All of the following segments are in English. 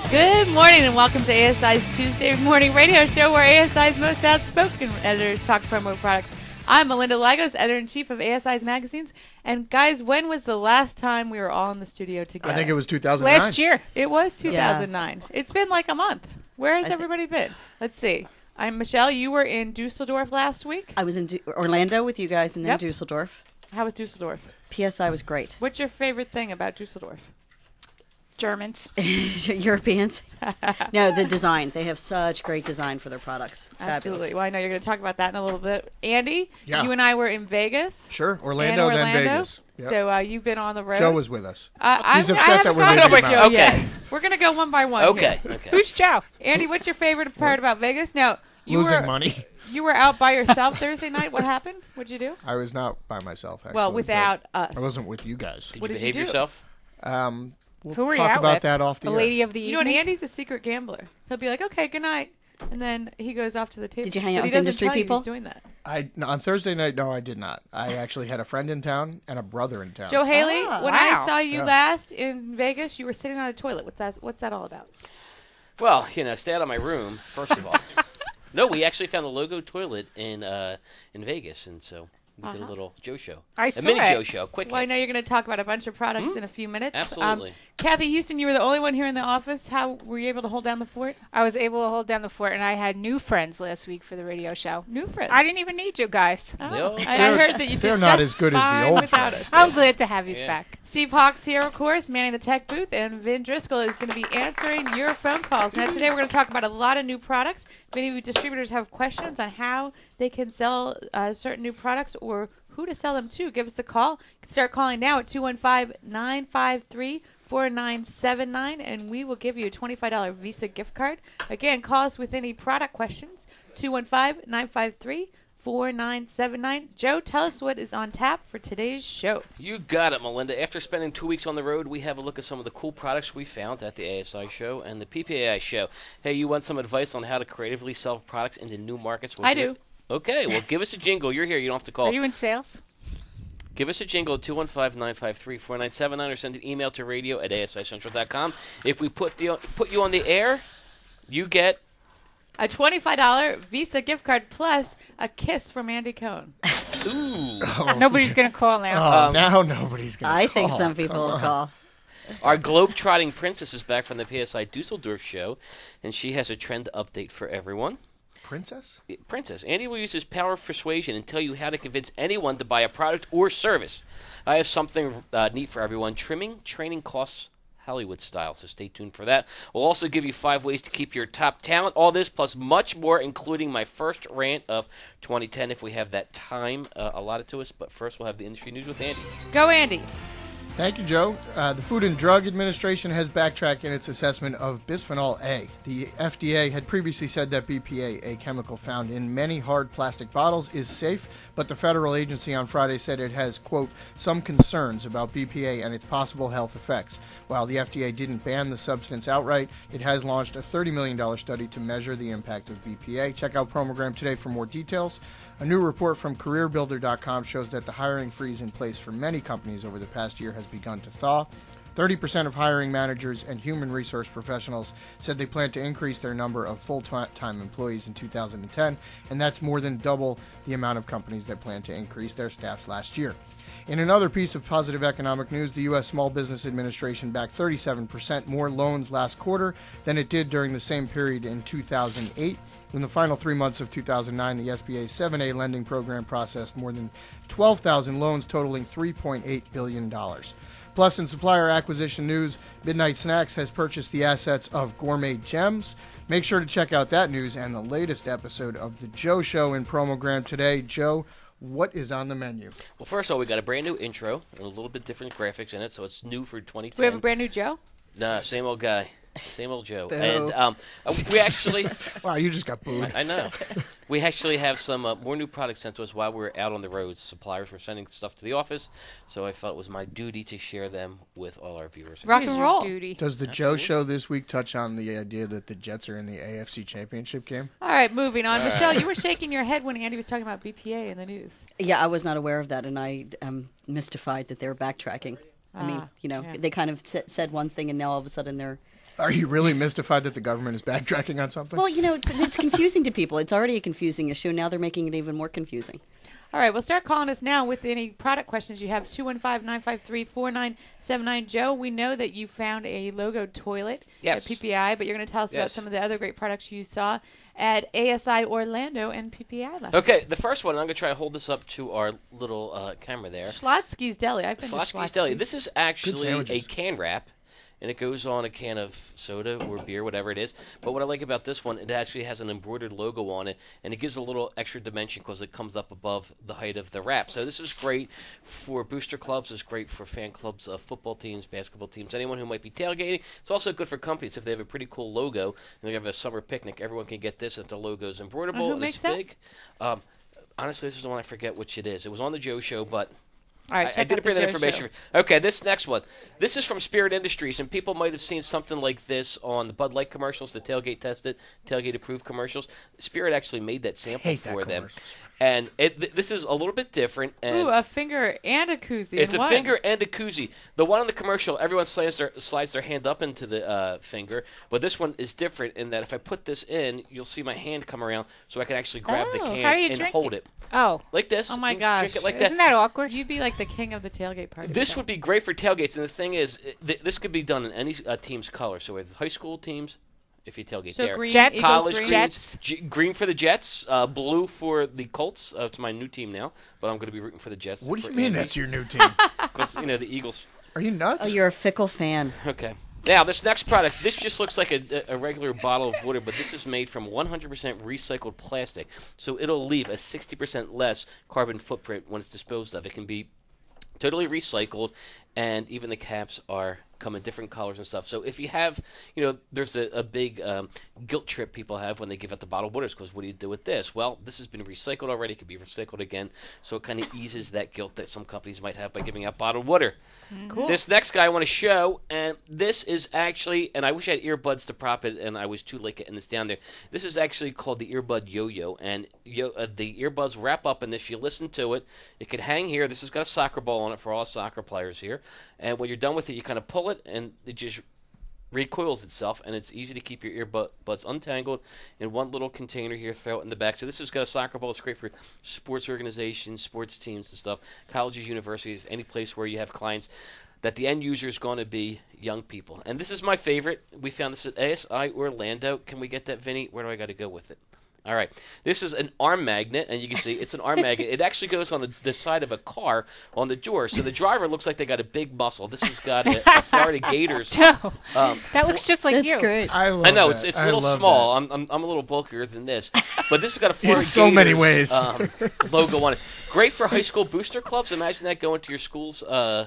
Good morning and welcome to ASI's Tuesday morning radio show where ASI's most outspoken editors talk promo products. I'm Melinda Lagos, editor-in-chief of ASI's magazines. And guys, when was the last time we were all in the studio together? I think it was 2009. Last year. It was 2009. Yeah. It's been like a month. Where has everybody been? Let's see. I'm Michelle. You were in Dusseldorf last week. I was in Orlando with you guys and then Dusseldorf. How was Dusseldorf? PSI was great. What's your favorite thing about Dusseldorf? Germans. Europeans. No, the design. They have such great design for their products. Absolutely. Fabulous. Well, I know you're going to talk about that in a little bit. Andy, Yeah. You and I were in Vegas. Sure. Orlando. Then Vegas. Yep. So you've been on the road. Joe was with us. He's upset that we're losing Joe out. yet. We're going to go one by one. Okay. Here. Okay. Who's Joe? Andy, what's your favorite part about Vegas? Now, Losing money. You were out by yourself Thursday night. What happened? What'd you do? I was not by myself, actually. Well, without us. I wasn't with you guys. Did What you did behave you do? yourself? We'll Who were you talk out about with? that off the The air. lady of the You know what? evening? Andy's a secret gambler. He'll be like, okay, good night. And then he goes off to the table. Did you hang out But he with doesn't industry tell you people? he's doing that. No, on Thursday night, no, I did not. I actually had a friend in town and a brother in town. Joe Haley, when I wow. saw you Yeah. last in Vegas, you were sitting on a toilet. What's that all about? Well, stay out of my room, first of all. No, we actually found the logo toilet in Vegas, and so we did a little Joe show. I a saw mini it. Joe show, quick. Well, I know you're going to talk about a bunch of products in a few minutes. Absolutely. Kathy Houston, you were the only one here in the office. How were you able to hold down the fort? I was able to hold down the fort, and I had new friends last week for the radio show. New friends. I didn't even need you guys. Oh. No. I heard that you did They're not just as good as the fine old without friends. us. I'm glad to have you Yeah. back. Steve Hawks here, of course, manning the tech booth, and Vin Driscoll is going to be answering your phone calls. Now, today we're going to talk about a lot of new products. If any of you distributors have questions on how they can sell certain new products or who to sell them to, give us a call. You can start calling now at 215-953-4979, and we will give you a $25 Visa gift card. Again, call us with any product questions, 215-953-4979. Joe, tell us what is on tap for today's show. You got it, Melinda. After spending 2 weeks on the road, we have a look at some of the cool products we found at the ASI show and the PPAI show. Hey, you want some advice on how to creatively sell products into new markets? I do. Okay, well, give us a jingle. You're here. You don't have to call. Are you in sales? Give us a jingle at 215-953-4979 or send an email to radio@asicentral.com. If we put you on the air, you get a $25 Visa gift card plus a kiss from Andy Cohen. ooh, Nobody's going to call now. Oh, now nobody's going to I think some people will call. our globe-trotting princess is back from the PSI Dusseldorf show, and she has a trend update for everyone. Princess? Princess. Andy will use his power of persuasion and tell you how to convince anyone to buy a product or service. I have something neat for everyone. Trimming training costs Hollywood style, so stay tuned for that. We'll also give you 5 ways to keep your top talent. All this plus much more, including my first rant of 2010 if we have that time allotted to us. But first, we'll have the industry news with Andy. Go, Andy. Thank you, Joe. The Food and Drug Administration has backtracked in its assessment of bisphenol A. The FDA had previously said that BPA, a chemical found in many hard plastic bottles, is safe, but the federal agency on Friday said it has, quote, some concerns about BPA and its possible health effects. While the FDA didn't ban the substance outright, it has launched a $30 million study to measure the impact of BPA. Check out Promogram today for more details. A new report from CareerBuilder.com shows that the hiring freeze in place for many companies over the past year has begun to thaw. 30% of hiring managers and human resource professionals said they plan to increase their number of full-time employees in 2010, and that's more than double the amount of companies that plan to increase their staffs last year. In another piece of positive economic news, the U.S. Small Business Administration backed 37% more loans last quarter than it did during the same period in 2008. In the final 3 months of 2009, the SBA's 7A lending program processed more than 12,000 loans totaling $3.8 billion. Plus, in supplier acquisition news, Midnight Snacks has purchased the assets of Gourmet Gems. Make sure to check out that news and the latest episode of The Joe Show in Promogram today. Joe, what is on the menu? Well, first of all, we got a brand new intro and a little bit different graphics in it, so it's new for 2010. Do we have a brand new Joe? Nah, same old guy. Same old Joe. Boo. And we actually... Wow, you just got booed. I know. We actually have some more new products sent to us while we were out on the road. Suppliers were sending stuff to the office, so I felt it was my duty to share them with all our viewers. Rock Here's and your roll. duty. Does the Joe Show this week touch on the idea that the Jets are in the AFC Championship game? All right, moving on. Michelle, you were shaking your head when Andy was talking about BPA in the news. Yeah, I was not aware of that, and I am mystified that they're backtracking. I mean, yeah. they kind of said one thing, and now all of a sudden they're Are you really mystified that the government is backtracking on something? Well, it's confusing to people. It's already a confusing issue. Now they're making it even more confusing. All right, well, start calling us now with any product questions you have. 215-953-4979. Joe, we know that you found a logo toilet at PPI, but you're going to tell us about some of the other great products you saw at ASI Orlando and PPI last Okay, the first one, I'm going to try to hold this up to our little camera there. Schlotsky's Deli. I've been to Schlotsky's Deli. Schlotsky's. This is actually a can wrap, and it goes on a can of soda or beer, whatever it is. But what I like about this one, it actually has an embroidered logo on it, and it gives a little extra dimension because it comes up above the height of the wrap. So this is great for booster clubs. It's great for fan clubs, football teams, basketball teams, anyone who might be tailgating. It's also good for companies if they have a pretty cool logo and they have a summer picnic. Everyone can get this if the logo is embroiderable. Who and makes it's that? big. Honestly, this is the one I forget which it is. It was on the Joe Show, but All right, I check didn't out bring the that Joe information. Show. Okay, this next one. This is from Spirit Industries, and people might have seen something like this on the Bud Light commercials, the Tailgate Tested, Tailgate Approved commercials. Spirit actually made that sample Hate that for them. commercials. And this is a little bit different. And Ooh, a finger and a koozie. it's in a one. finger and a koozie. The one on the commercial, everyone slides their hand up into the finger, but this one is different in that if I put this in, you'll see my hand come around, so I can actually grab the Oh, can how do you and drink hold it? it Oh, like this. Oh my You can gosh. Drink it like isn't that. that awkward? You'd be like the king of the tailgate party. This would be great for tailgates, and the thing is, this could be done in any team's color. So with high school teams, if you tailgate so there, green, Jets, Eagles college green. Jets. green for the Jets, blue for the Colts. It's my new team now, but I'm going to be rooting for the Jets. What do you mean that's your new team? Because the Eagles. Are you nuts? Oh, you're a fickle fan. Okay. Now, this next product, this just looks like a regular bottle of water, but this is made from 100% recycled plastic. So it'll leave a 60% less carbon footprint when it's disposed of. It can be totally recycled, and even the caps come in different colors and stuff. So if you have, there's a big guilt trip people have when they give out the bottled waters, because what do you do with this? Well, this has been recycled already. It can be recycled again. So it kind of eases that guilt that some companies might have by giving out bottled water. Cool. This next guy I want to show, and this is actually, and I wish I had earbuds to prop it, and I was too late getting this down there. This is actually called the earbud yo-yo, and the earbuds wrap up in this. You listen to it. It can hang here. This has got a soccer ball on it for all soccer players here. And when you're done with it, you kind of pull it, and it just recoils itself, and it's easy to keep your earbuds untangled in one little container here. Throw it in the back. So this has got a soccer ball. It's great for sports organizations, sports teams and stuff, colleges, universities, any place where you have clients that the end user is going to be young people. And this is my favorite. We found this at ASI Orlando. Can we get that, Vinny? Where do I got to go with it? All right. This is an arm magnet, and you can see it's an arm magnet. It actually goes on the side of a car on the door, so the driver looks like they got a big muscle. This has got a Florida Gators. Joe, that looks just like That's you. great. I love I know that. it's a I little love small. that. I'm a little bulkier than this, but this has got a Florida In so many Gators, ways. logo on it. Great for high school booster clubs. Imagine that going to your school's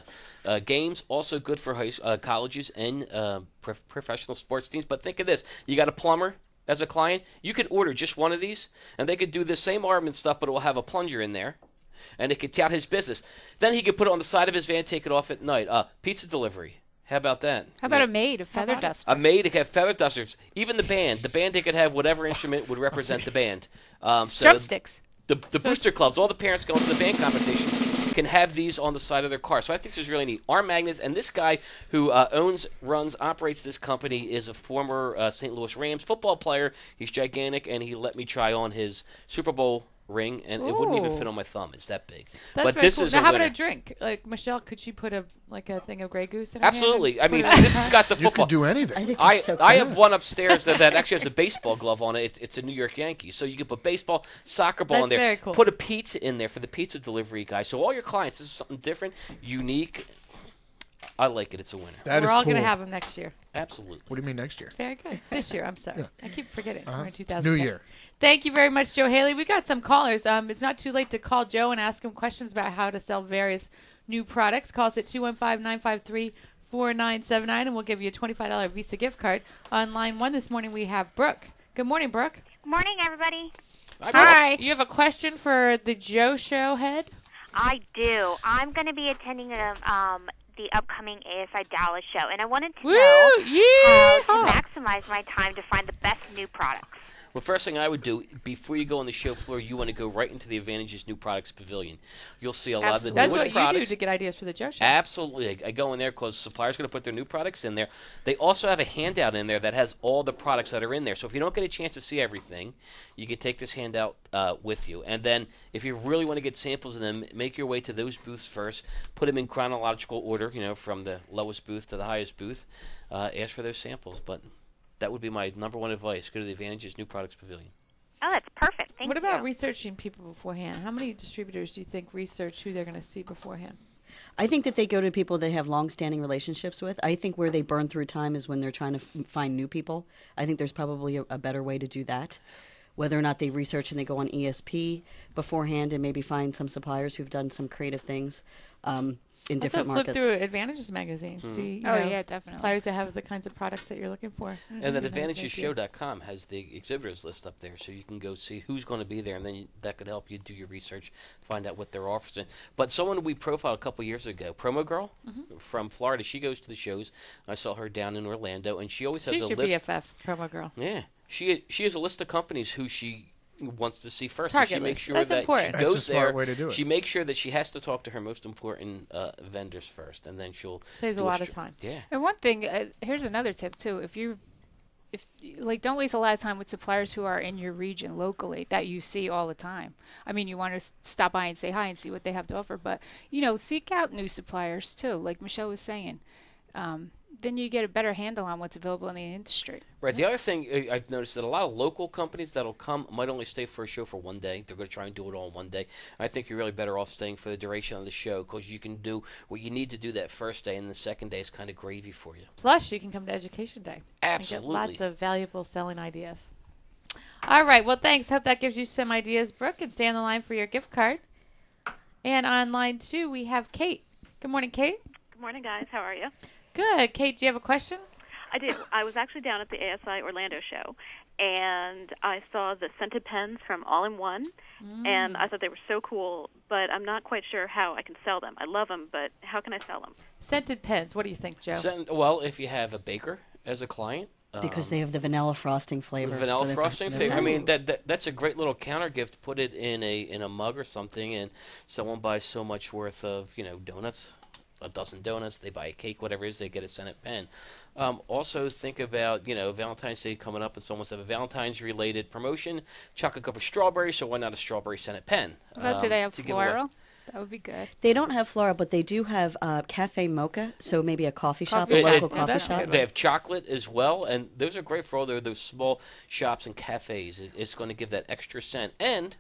games. Also good for colleges and professional sports teams. But think of this: you got a plumber as a client, you could order just one of these, and they could do the same arm and stuff, but it will have a plunger in there, and it could tout his business. Then he could put it on the side of his van, take it off at night. Pizza delivery. How about that? How about a maid, a feather duster? A maid, they could have feather dusters. Even the band, they could have whatever instrument would represent the band. So Drumsticks. The booster clubs, all the parents going to the band competitions can have these on the side of their car. So I think this is really neat. Arm magnets, and this guy who operates this company is a former St. Louis Rams football player. He's gigantic, and he let me try on his Super Bowl ring, and it wouldn't even Ooh. fit on my thumb. It's that big. That's but very this cool. is Now, a how about winner. a drink? Like Michelle, could she put a thing of Grey Goose in her hand and Absolutely. I mean, put so it- this has got the You football. could do anything. I think I that's so cool. I have one upstairs that actually has a baseball glove on it. It's a New York Yankees. So you can put baseball, soccer ball in That's there. very cool. Put a pizza in there for the pizza delivery guy. So all your clients, this is something different, unique. I like it. It's a winner. That We're is all cool. going to have them next year. Absolutely. What do you mean next year? Very good. This year, I'm sorry. Yeah. I keep forgetting. We're in New 2010. year. Thank you very much, Joe Haley. We got some callers. It's not too late to call Joe and ask him questions about how to sell various new products. Call us at 215-953-4979, and we'll give you a $25 Visa gift card. On line one this morning, we have Brooke. Good morning, Brooke. Morning, everybody. Hi. You have a question for the Joe Show head? I do. I'm going to be attending the upcoming ASI Dallas show, and I wanted to Woo! know how Yeehaw! to maximize my time to find the best new products. Well, first thing I would do before you go on the show floor, you want to go right into the Advantage's New Products Pavilion. You'll see a lot of the That's newest what products. you do to get ideas for the Joe Show. Absolutely. I go in there because suppliers going to put their new products in there. They also have a handout in there that has all the products that are in there. So if you don't get a chance to see everything, you can take this handout with you. And then if you really want to get samples of them, make your way to those booths first. Put them in chronological order, from the lowest booth to the highest booth. Ask for those samples. But that would be my number one advice. Go to the Advantage's New Products Pavilion. Oh, that's perfect. Thank What you. about researching people beforehand? How many distributors do you think research who they're going to see beforehand? I think that they go to people they have long-standing relationships with. I think where they burn through time is when they're trying to find new people. I think there's probably a better way to do that. Whether or not they research and they go on ESP beforehand and maybe find some suppliers who've done some creative things in different Flip markets. through Advantages magazine. See, yeah, definitely. suppliers that have the kinds of products that you're looking for. And then AdvantagesShow.com has the exhibitors list up there, so you can go see who's going to be there, and then that could help you do your research, find out what they're offering. But someone we profiled a couple years ago, Promo Girl from Florida, she goes to the shows. I saw her down in Orlando, and she always has She's a your list. BFF, Promo Girl. Yeah, she has a list of companies who she wants to see first. Target and she makes list. sure That's that important. she goes That's a smart there. way to do it. She makes sure that she has to talk to her most important vendors first, and then she'll Saves a do lot of str- time. Yeah. And one thing, here's another tip too. If don't waste a lot of time with suppliers who are in your region locally that you see all the time. I mean, you want to stop by and say hi and see what they have to offer, but seek out new suppliers too, like Michelle was saying. Then you get a better handle on what's available in the industry. Right. The other thing I've noticed that a lot of local companies that'll come might only stay for a show for one day. They're going to try and do it all in one day. I think you're really better off staying for the duration of the show because you can do what you need to do that first day, and the second day is kind of gravy for you. Plus, you can come to Education Day. Absolutely. And get lots of valuable selling ideas. All right. Well, thanks. Hope that gives you some ideas, Brooke. And stay on the line for your gift card. And on line 2, we have Kate. Good morning, Kate. Good morning, guys. How are you? Good. Kate, do you have a question? I do. I was actually down at the ASI Orlando show, and I saw the scented pens from All in One, and I thought they were so cool, but I'm not quite sure how I can sell them. I love them, but how can I sell them? Scented pens. What do you think, Joe? Well, if you have a baker as a client. Because they have the vanilla frosting flavor. Vanilla frosting flavor. I mean, pens. that's a great little counter gift. Put it in a mug or something, and someone buys so much worth of donuts. A dozen donuts, they buy a cake, whatever it is, they get a scented pen. Also, think about, Valentine's Day coming up, and someone have a Valentine's-related promotion, chocolate covered strawberry, so why not a strawberry scented pen? Do they have to give away. floral? That would be good. They don't have floral, but they do have cafe mocha, so maybe a coffee shop, Coffee a shop. local Yeah, coffee that's shop. good. They have chocolate as well, and those are great for all those small shops and cafes. It's going to give that extra scent. And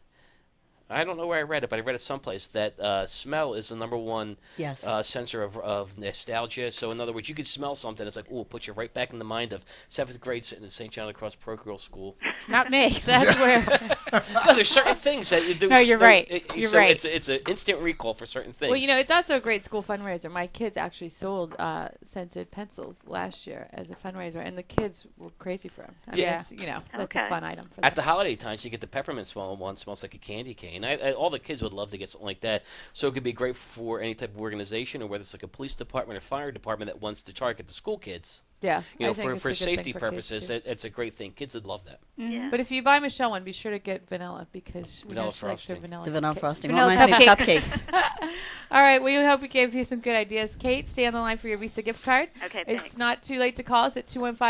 I don't know where I read it, but I read it someplace that smell is the number one Yes. sensor of nostalgia. So, in other words, you could smell something. It's like, ooh, it puts you right back in the mind of 7th grade sitting at St. John Across Parochial School. Not me. That's where. No, there's certain things that you do. No, you're right. You're so right. It's an instant recall for certain things. Well, it's also a great school fundraiser. My kids actually sold scented pencils last year as a fundraiser, and the kids were crazy for them. I mean, Yeah. it's, that's a Okay. fun item for them. At the holiday times, you get the peppermint smell one, smells like a candy cane. All the kids would love to get something like that. So it could be great for any type of organization, or whether it's like a police department or fire department that wants to target the school kids. Yeah, I think for it's a good safety thing for kids, purposes, too. it's a great thing. Kids would love that. Yeah. But if you buy Michelle one, be sure to get vanilla because Vanilla she likes her frosting. vanilla. The vanilla cupcake. frosting. Vanilla Well, mine have cupcakes. cupcakes. All right, we hope we gave you some good ideas. Kate, stay on the line for your Visa gift card. Okay, It's thanks. not too late to call us at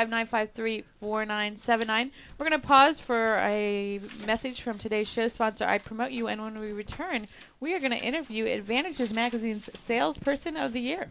215-953-4979. We're going to pause for a message from today's show sponsor, I Promote You, and when we return, we are going to interview Advantages Magazine's Salesperson of the Year.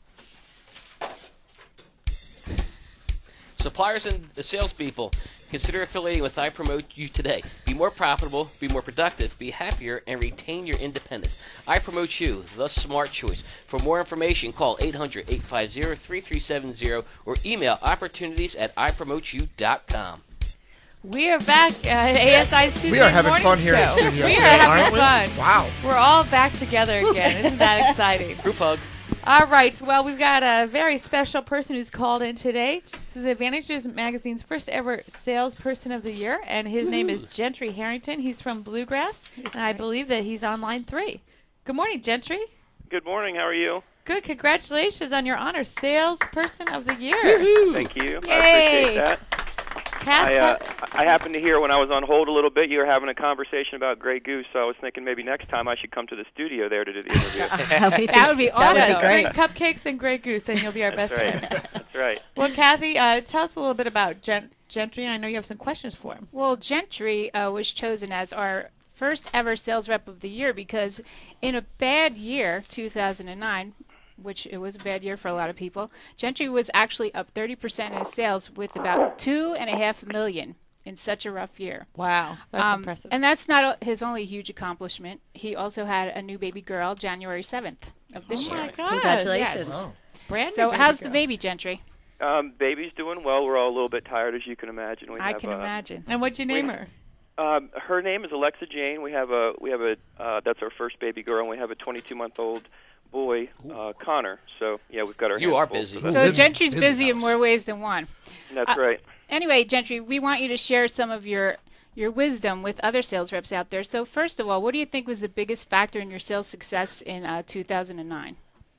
Suppliers and salespeople, consider affiliating with I Promote You today. Be more profitable, be more productive, be happier, and retain your independence. I Promote You, the smart choice. For more information, call 800-850-3370 or email opportunities@ipromoteyou.com. We are back at ASI's Tuesday We are having morning fun here show. in the studio We today, are having aren't we? fun. Wow. We're all back together again. Isn't that exciting? Group hug. All right. Well, we've got a very special person who's called in today. This is Advantages Magazine's first ever Salesperson of the Year, and his name is Gentry Harrington. He's from Bluegrass, and I believe that he's on line 3. Good morning, Gentry. Good morning. How are you? Good. Congratulations on your honor, Salesperson of the Year. Thank you. I Yay. appreciate that. I happened to hear when I was on hold a little bit, you were having a conversation about Grey Goose, so I was thinking maybe next time I should come to the studio there to do the interview. That would be awesome. That would be Bring great. cupcakes and Grey Goose, and you'll be our best friend. That's right. Well, Kathy, tell us a little bit about Gentry, and I know you have some questions for him. Well, Gentry was chosen as our first ever sales rep of the year because in a bad year, 2009, which it was a bad year for a lot of people, Gentry was actually up 30% in his sales with about $2.5 million in such a rough year. Wow, that's impressive. And that's not his only huge accomplishment. He also had a new baby girl January 7th of this Oh year. my gosh. Congratulations. Yes. Brand So new how's the girl. baby, Gentry? Baby's doing well. We're all a little bit tired, as you can imagine. I can imagine. And what'd you name her? Her name is Alexa Jane. We have a that's our first baby girl, and we have a 22-month-old boy, Connor. So yeah, we've got our. You hands are full busy. for that. So Gentry's busy busy in house. more ways than one. That's right. Anyway, Gentry, we want you to share some of your wisdom with other sales reps out there. So first of all, what do you think was the biggest factor in your sales success in 2009?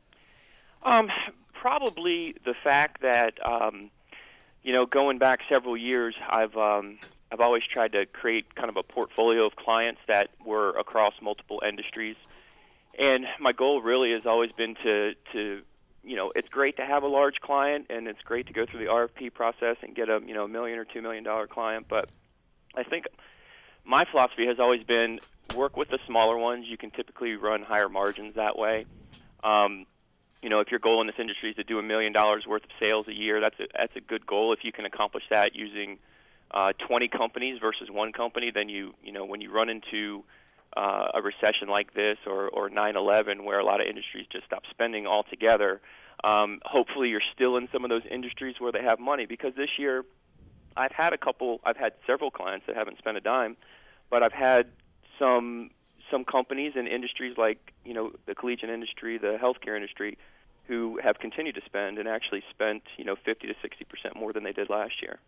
Probably the fact that going back several years, I've always tried to create kind of a portfolio of clients that were across multiple industries, and my goal really has always been to it's great to have a large client, and it's great to go through the RFP process and get a $1 million or $2 million client, but I think my philosophy has always been work with the smaller ones. You can typically run higher margins that way. If your goal in this industry is to do $1 million worth of sales a year, that's a good goal. If you can accomplish that using 20 companies versus one company, then when you run into a recession like this or 9/11, where a lot of industries just stop spending altogether, hopefully you're still in some of those industries where they have money. Because this year, I've had several clients that haven't spent a dime, but I've had some companies in industries like the collegiate industry, the healthcare industry, who have continued to spend and actually spent 50 to 60% more than they did last year.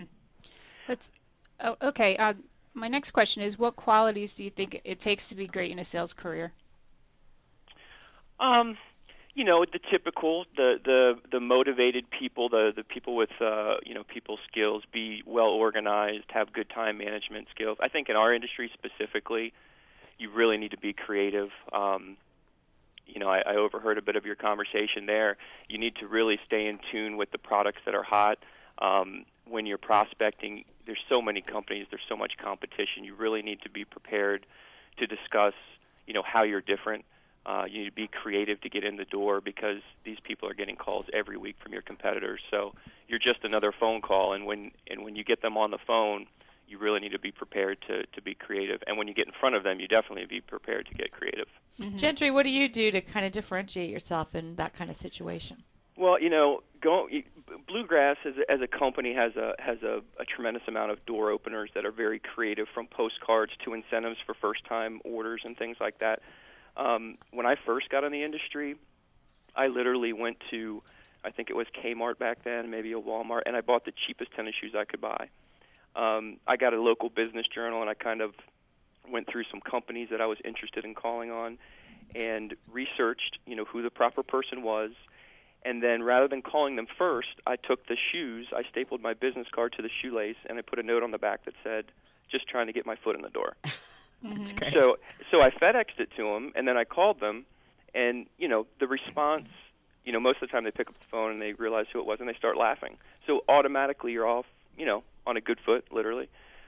Okay. My next question is, what qualities do you think it takes to be great in a sales career? The typical, the motivated people, the people with people skills, be well organized, have good time management skills. I think in our industry specifically, you really need to be creative. I overheard a bit of your conversation there. You need to really stay in tune with the products that are hot. When you're prospecting, there's so many companies, there's so much competition. You really need to be prepared to discuss, how you're different. You need to be creative to get in the door because these people are getting calls every week from your competitors. So you're just another phone call, and when you get them on the phone, you really need to be prepared to be creative. And when you get in front of them, you definitely be prepared to get creative. Mm-hmm. Gentry, what do you do to kind of differentiate yourself in that kind of situation? Well, Bluegrass as a company has a tremendous amount of door openers that are very creative, from postcards to incentives for first-time orders and things like that. When I first got in the industry, I literally went to, I think it was Kmart back then, maybe a Walmart, and I bought the cheapest tennis shoes I could buy. I got a local business journal, and I kind of went through some companies that I was interested in calling on and researched, who the proper person was. And then rather than calling them first, I took the shoes, I stapled my business card to the shoelace, and I put a note on the back that said, just trying to get my foot in the door. That's great. So I FedExed it to them, and then I called them, and, the response, most of the time they pick up the phone and they realize who it was, and they start laughing. So automatically you're off, on a good foot, literally.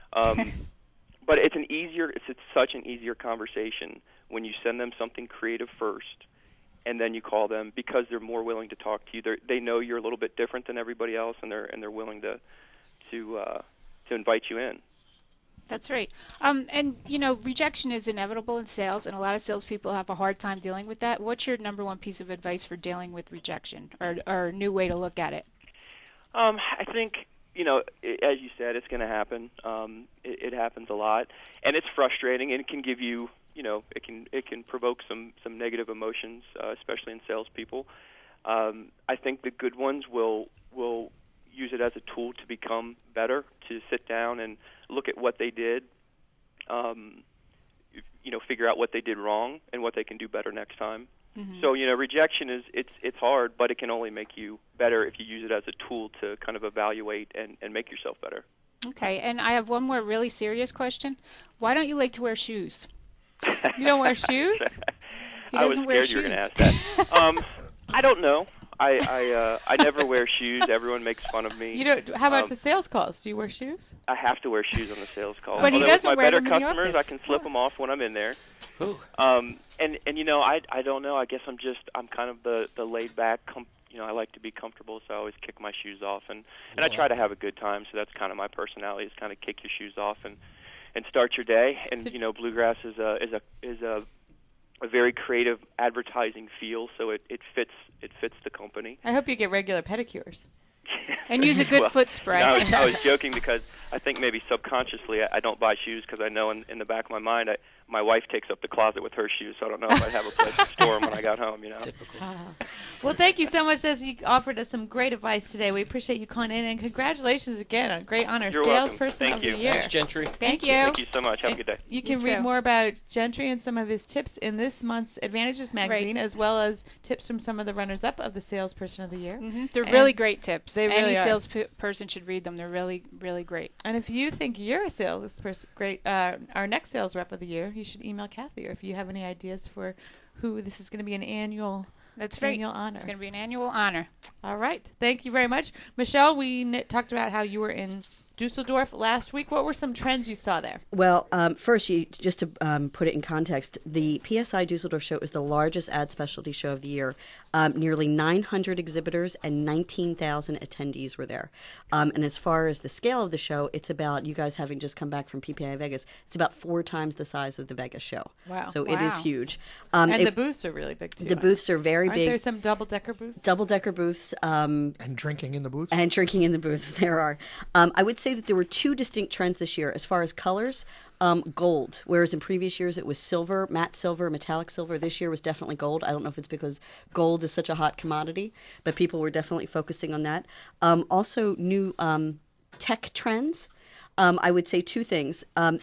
But it's such an easier conversation when you send them something creative first, and then you call them, because they're more willing to talk to you. They know you're a little bit different than everybody else, and they're willing to invite you in. That's right. And rejection is inevitable in sales, and a lot of salespeople have a hard time dealing with that. What's your number one piece of advice for dealing with rejection, or a new way to look at it? I think, as you said, it's going to happen. It happens a lot, and it's frustrating, and it can give you, it can provoke some negative emotions, especially in salespeople. I think the good ones will use it as a tool to become better, to sit down and look at what they did, figure out what they did wrong and what they can do better next time. Mm-hmm. So, rejection it's hard, but it can only make you better if you use it as a tool to kind of evaluate and make yourself better. Okay, and I have one more really serious question. Why don't you like to wear shoes? You don't wear shoes? He I was doesn't wear scared you were going to shoes. ask that. I don't know. I never wear shoes. Everyone makes fun of me. You don't. How about the sales calls? Do you wear shoes? I have to wear shoes on the sales call. But he Although doesn't with my wear better them in the customers, I office. can slip them off when I'm in there. Ooh. And you know, I don't know. I guess I'm kind of the laid back. You know, I like to be comfortable, so I always kick my shoes off, and I try to have a good time. So that's kind of my personality: is kind of kick your shoes off and start your day. And you know, bluegrass is a very creative advertising feel, so it fits the company. I hope you get regular pedicures. And use a good Well, foot spray. No, I was joking because I think maybe subconsciously I don't buy shoes because I know in the back of my mind my wife takes up the closet with her shoes, so I don't know if I'd have a place to store them when I got home, you know. Typical. Well, thank you so much, as you offered us some great advice today. We appreciate you calling in, and congratulations again on great honor, You're welcome. Salesperson Thank of you. the Year. Thanks, Gentry. Thank you. Thank you so much. Have a good day. You can You read too. more about Gentry and some of his tips in this month's Advantages magazine, as well as tips from some of the runners-up of the Salesperson of the Year. They're And really great tips. they Any really are. salesperson should read them. They're really, really great. And if you think you're a salesperson, our next sales rep of the year, you should email Kathy. Or if you have any ideas for who this is going to be an annual That's right. annual honor. It's going to be an annual honor. All right. Thank you very much. Michelle, we talked about how you were in Dusseldorf last week. What were some trends you saw there? Well, first, just to put it in context, the PSI Dusseldorf show is the largest ad specialty show of the year. Nearly 900 exhibitors and 19,000 attendees were there. And as far as the scale of the show, it's about, you guys having just come back from PPI Vegas, it's about 4 times the size of the Vegas show. Wow. So it is Wow. huge. And the booths are really big, too. The booths are very Aren't big. there some double-decker booths? Double-decker booths. And drinking in the booths. And drinking in the booths, there are. I would say that there were 2 distinct trends this year as far as colors. Gold, whereas in previous years it was silver, matte silver, metallic silver. This year was definitely gold. I don't know if it's because gold is such a hot commodity, but people were definitely focusing on that. Also, new tech trends. I would say 2 things.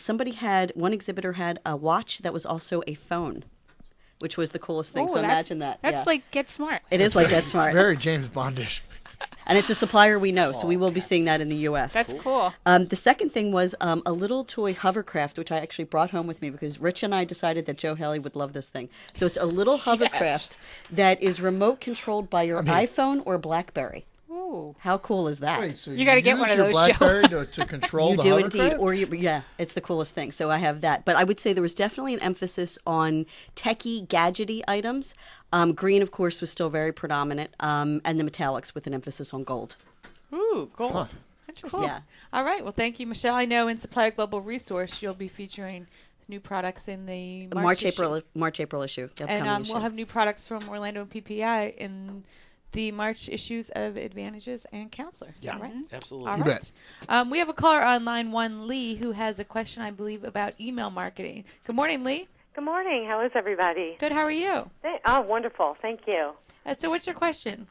One exhibitor had a watch that was also a phone, which was the coolest thing. Oh, So imagine that. That's yeah. like Get Smart. It is like Get Smart. It's very James Bondish. And it's a supplier we know, so we will be seeing that in the U.S. That's cool. The second thing was a little toy hovercraft, which I actually brought home with me because Rich and I decided that Joe Haley would love this thing. So it's a little hovercraft that is remote controlled by your iPhone or BlackBerry. Ooh. How cool is that? Wait, so You gotta get use one of your those, Joe. BlackBerry to control You the do hovercraft? indeed, yeah, it's the coolest thing. So I have that, but I would say there was definitely an emphasis on techie, gadgety items. Green, of course, was still very predominant, and the metallics with an emphasis on gold. Ooh, gold. Huh. Interesting. Yeah. All right. Well, thank you, Michelle. I know in Supplier Global Resource you'll be featuring new products in the March issue. March April issue. The upcoming And issue. we'll have new products from Orlando and PPI in the March issues of Advantages and Counselor. Is that right? Absolutely. All You right. We have a caller on line 1, Lee, who has a question, I believe, about email marketing. Good morning, Lee. Good morning. How is everybody? Good. How are you? Oh, wonderful. Thank you. So what's your question?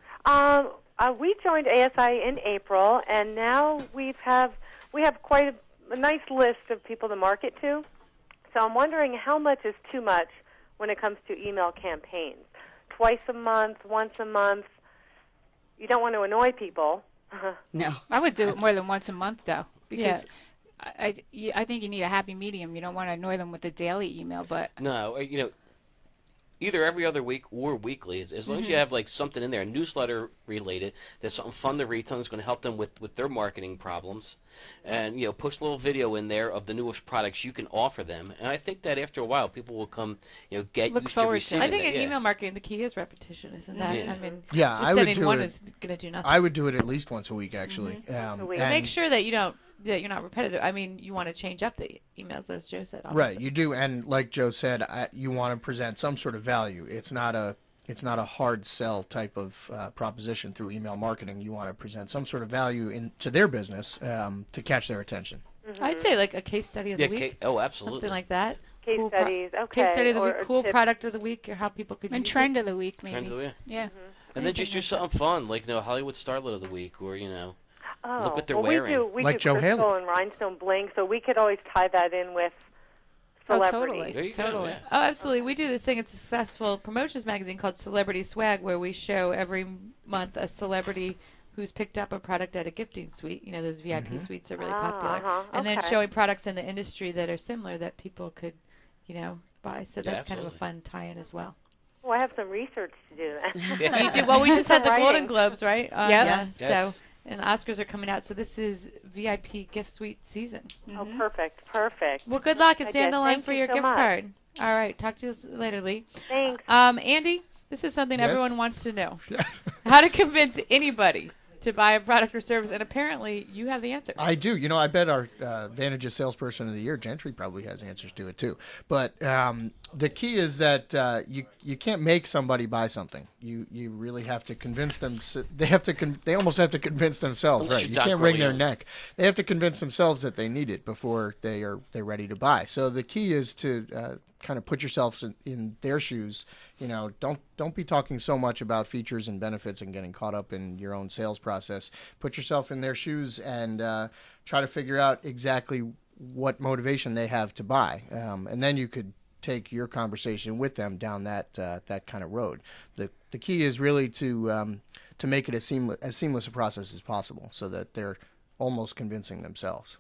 We joined ASI in April, and now we have quite a nice list of people to market to. So I'm wondering how much is too much when it comes to email campaigns. Twice a month, once a month. You don't want to annoy people. No. I would do it more than once a month, though, because I think you need a happy medium. You don't want to annoy them with a daily email, but No, either every other week or weekly, as long as you have like something in there, a newsletter related, there's something fun to read, something that's going to help them with their marketing problems, and post a little video in there of the newest products you can offer them. And I think that after a while, people will come, get Look used forward to to it. receiving I think that, in email marketing, the key is repetition, isn't that? Yeah. I mean, Yeah, just I would sending do one it. is going to do nothing. I would do it at least once a week, actually. a week. And- Make sure that you're not repetitive. I mean, you want to change up the emails, as Joe said. Right, obviously. you do, and like Joe said, you want to present some sort of value. It's not a hard sell type of proposition through email marketing. You want to present some sort of value to their business to catch their attention. I'd say like a case study of the week. absolutely. Something like that. Case Cool studies, okay. Case study of the or week, cool tips. product of the week, or how people could and use trend it. of the week, maybe. Trend of the week. Yeah. And then just do something fun, like Hollywood Starlet of the Week, or Oh, look what they're well, wearing. We Like do Joe crystal Haley. and rhinestone bling, so we could always tie that in with Oh, celebrities. There you go, totally. yeah. Oh, absolutely. We do this thing. It's a successful promotions magazine called Celebrity Swag, where we show every month a celebrity who's picked up a product at a gifting suite. You know, those VIP suites are really popular. And okay. then showing products in the industry that are similar that people could, you know, buy. So Yeah, that's kind of a absolutely. fun tie-in as well. Well, I have some research to do then. Yeah. You do. Well, we just had the Writing. Golden Globes, right? Yep. Yes. Yes. So, and the Oscars are coming out. So this is VIP gift suite season. Oh, perfect. Perfect. Well, good luck and stay on Okay, the line thank for you your so gift much. card. All right. Talk to you later, Lee. Thanks. Andy, this is something Yes? everyone wants to know. How to convince anybody to buy a product or service, and apparently you have the answer. I do. You know, I bet our Vantage's Salesperson of the Year, Gentry, probably has answers to it too. But the key is that you can't make somebody buy something. You really have to convince them. They almost have to convince themselves. Unless Right? you're You Don can't wring their Corleone. neck. They have to convince themselves that they need it before they're ready to buy. So the key is to kind of put yourself in their shoes. You know, don't be talking so much about features and benefits and getting caught up in your own sales process. Put yourself in their shoes and try to figure out exactly what motivation they have to buy, and then you could take your conversation with them down that kind of road. The key is really to make it as seamless a process as possible, so that they're almost convincing themselves.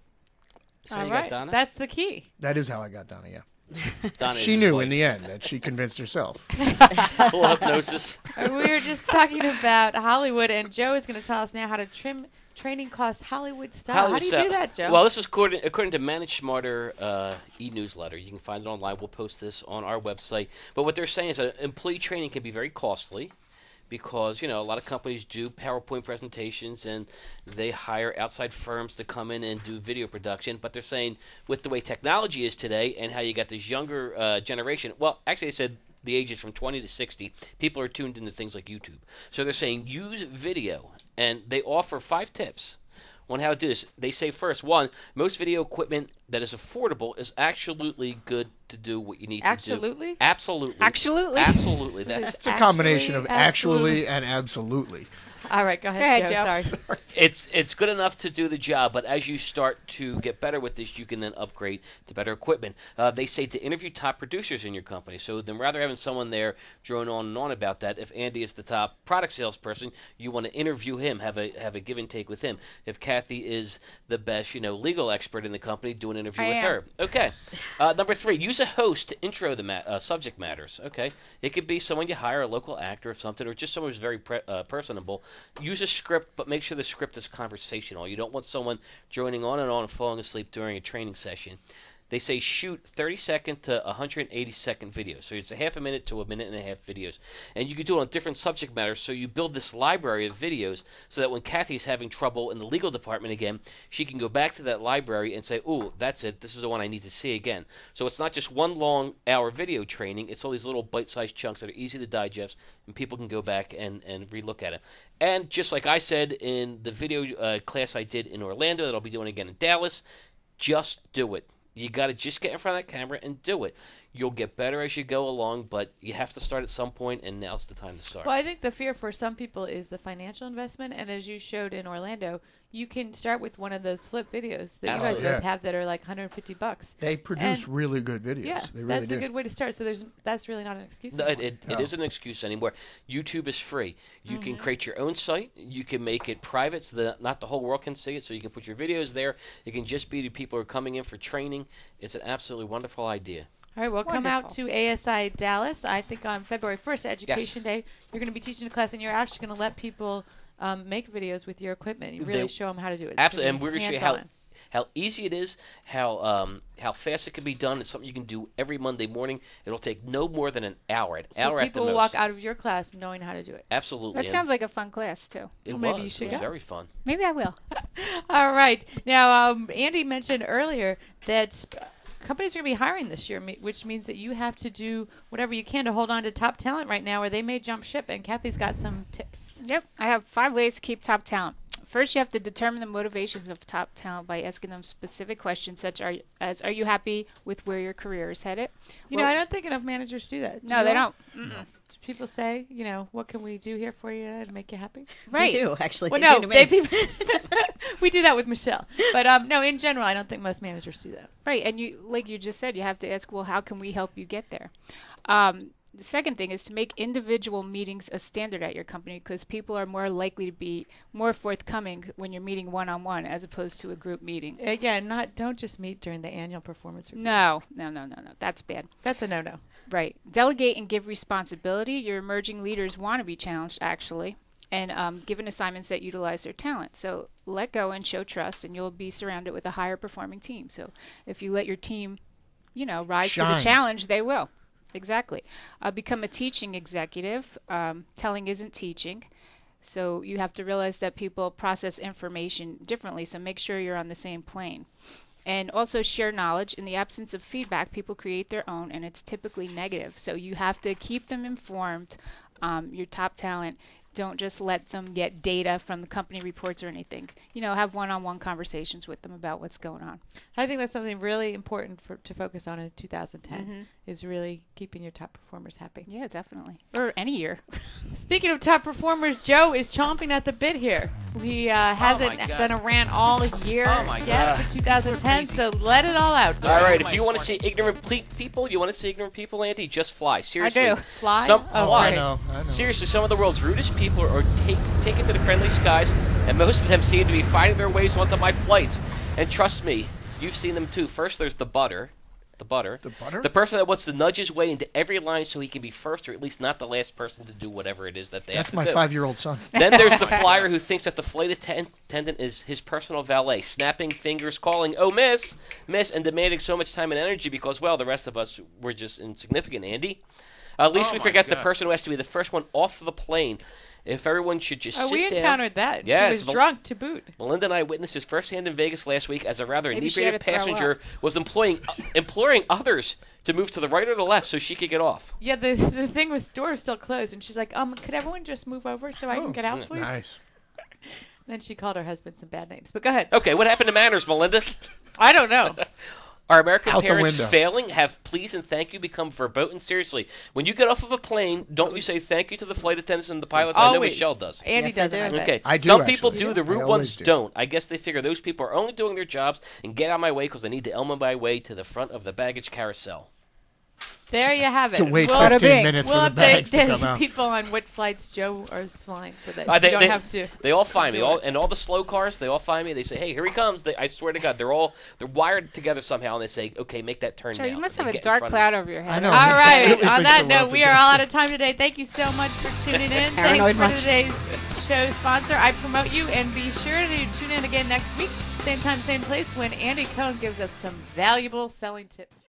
So you All got right. Donna? That's the key. That is how I got Donna. Yeah, Donna is she his knew wife. in the end that she convinced herself. Full hypnosis. We were just talking about Hollywood, and Joe is going to tell us now how to trim training costs Hollywood style. Hollywood how do you style. do that, Joe? Well, this is according to Manage Smarter e-newsletter. You can find it online. We'll post this on our website. But what they're saying is that employee training can be very costly because, you know, a lot of companies do PowerPoint presentations and they hire outside firms to come in and do video production. But they're saying with the way technology is today and how you got this younger generation, well, actually they said the ages from 20 to 60, people are tuned into things like YouTube. So they're saying use video, and they offer 5 tips on how to do this. They say first, one, most video equipment that is affordable is absolutely good to do what you need to do. Absolutely? Absolutely. Absolutely? Absolutely. That's It's a combination of Absolutely. actually and absolutely. All right, go ahead, Go ahead, Joe. Joe. Sorry. it's good enough to do the job, but as you start to get better with this, you can then upgrade to better equipment. They say to interview top producers in your company. So then rather having someone there drone on and on about that, if Andy is the top product salesperson, you want to interview him, have a give and take with him. If Kathy is the best, legal expert in the company, do an interview I with am. her. Okay. Number 3, use a host to intro the subject matters. Okay. It could be someone you hire, a local actor or something, or just someone who's very personable. Use a script, but make sure the script is conversational. You don't want someone joining on and falling asleep during a training session. They say shoot 30-second to 180-second videos. So it's a half a minute to a minute and a half videos. And you can do it on different subject matters, so you build this library of videos so that when Kathy's having trouble in the legal department again, she can go back to that library and say, ooh, that's it. This is the one I need to see again. So it's not just one long hour video training. It's all these little bite-sized chunks that are easy to digest, and people can go back and relook at it. And just like I said in the video class I did in Orlando that I'll be doing again in Dallas, just do it. You got to just get in front of that camera and do it. You'll get better as you go along, but you have to start at some point, and now's the time to start. Well, I think the fear for some people is the financial investment, and as you showed in Orlando, you can start with one of those flip videos that you guys Absolutely. both have that are like $150. They produce And- really good videos. Yeah, they really that's do. a good way to start. So that's really not an excuse. No, anymore. it isn't an excuse anymore. YouTube is free. You can create your own site. You can make it private so that not the whole world can see it. So you can put your videos there. It can just be the people who are coming in for training. It's an absolutely wonderful idea. All right, well, come out Wonderful. to ASI Dallas, I think on February 1st, Education Day. You're going to be teaching a class, and you're actually going to let people make videos with your equipment. You really They- show them how to do it. It's Absolutely, gonna and be we're going to show you how hands-on. easy it is, how fast it can be done. It's something you can do every Monday morning. It'll take no more than an hour, So at the people will most. walk out of your class knowing how to do it. Absolutely. That and sounds like a fun class, too. it Well, maybe was. you should It was go. very fun. Maybe I will. All right. Now, Andy mentioned earlier that companies are going to be hiring this year, which means that you have to do whatever you can to hold on to top talent right now, or they may jump ship. And Kathy's got some tips. Yep. I have 5 ways to keep top talent. First, you have to determine the motivations of top talent by asking them specific questions such as, are you happy with where your career is headed? You know, I don't think enough managers do that. No, they don't. Do people say, what can we do here for you to make you happy? Right. We do, actually. Well, They no, do to me. we do that with Michelle. But no, in general, I don't think most managers do that. Right, and you, like you just said, you have to ask, well, how can we help you get there? The second thing is to make individual meetings a standard at your company, because people are more likely to be more forthcoming when you're meeting one-on-one as opposed to a group meeting. Again, don't just meet during the annual performance review. No. That's bad. That's a no-no. Right. Delegate and give responsibility. Your emerging leaders want to be challenged, actually, and given assignments that utilize their talent. So let go and show trust, and you'll be surrounded with a higher performing team. So if you let your team, rise to the challenge, they will. Exactly. Become a teaching executive. Telling isn't teaching. So you have to realize that people process information differently, so make sure you're on the same plane. And also share knowledge. In the absence of feedback, people create their own, and it's typically negative. So you have to keep them informed, your top talent. Don't just let them get data from the company reports or anything. Have one-on-one conversations with them about what's going on. I think that's something really important to focus on in 2010 is really keeping your top performers happy. Yeah, definitely. Or any year. Speaking of top performers, Joe is chomping at the bit here. He hasn't done a rant all year yet for 2010, so let it all out, Joe. All right, if you want to see ignorant people, Andy, just fly. Seriously. I do. Fly? Fly. I know. Seriously, some of the world's rudest people are taken to the friendly skies, and most of them seem to be finding their ways onto my flights. And trust me, you've seen them too. First, there's the butter. The butter? The person that wants to nudge his way into every line so he can be first, or at least not the last person to do whatever it is that they have to do. That's my 5-year-old son. Then there's the flyer who thinks that the flight attendant is his personal valet, snapping fingers, calling, "Oh, miss," and demanding so much time and energy because, well, the rest of us were just insignificant, Andy. At least we forget the person who has to be the first one off the plane. If everyone should just sit down. We encountered that. Yes, she was drunk to boot. Melinda and I witnessed this firsthand in Vegas last week as a rather inebriated passenger was imploring others to move to the right or the left so she could get off. Yeah, the thing was doors still closed, and she's like, could everyone just move over so I can get out, please? Nice. Then she called her husband some bad names. But go ahead. Okay, what happened to manners, Melinda? I don't know. Are American Out the parents window. failing? Have please and thank you become verboten? Seriously, when you get off of a plane, don't you say thank you to the flight attendants and the pilots? Always. I know Michelle does. Andy Yes, I doesn't. do. I bet. Okay, I do, some actually. people do. The I rude always ones do. don't. I guess they figure those people are only doing their jobs and get out of my way because they need to elm my way to the front of the baggage carousel. There you have it. To wait we'll 15 minutes we'll for the bags to update come out. people on what flights Joe is flying so that They you don't have to. They all find me. do it. All the slow cars, they all find me. They say, "Hey, here he comes." I swear to God, they're wired together somehow, and they say, "Okay, make that turn Joe, now." you must They have a get in dark front of cloud me. over your head. I know. All right. Really On thinks that the note, world's we are against all me. out of time today. Thank you so much for tuning in. Paranoid Thanks for much? today's show sponsor, I Promote You, and be sure to tune in again next week, same time, same place, when Andy Cohen gives us some valuable selling tips.